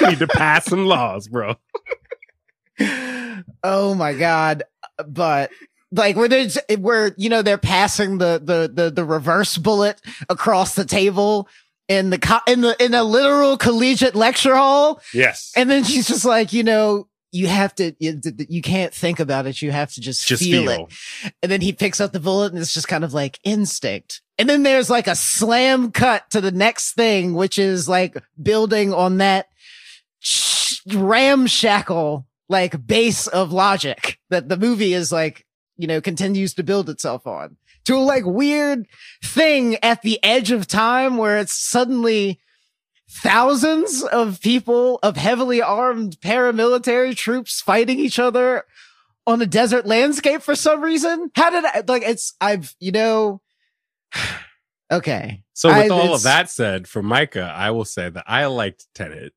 need to pass some laws, bro. Oh my God. But like where they're passing the reverse bullet across the table in a literal collegiate lecture hall. Yes. And then she's just like, you have to, you can't think about it. You have to just feel it. And then he picks up the bullet and it's just kind of like instinct. And then there's like a slam cut to the next thing, which is like building on that ramshackle, like base of logic that the movie is like, continues to build itself on to a like weird thing at the edge of time where it's suddenly thousands of people of heavily armed paramilitary troops fighting each other on a desert landscape for some reason. How did okay. So with all of that said, for Micah, I will say that I liked Tenet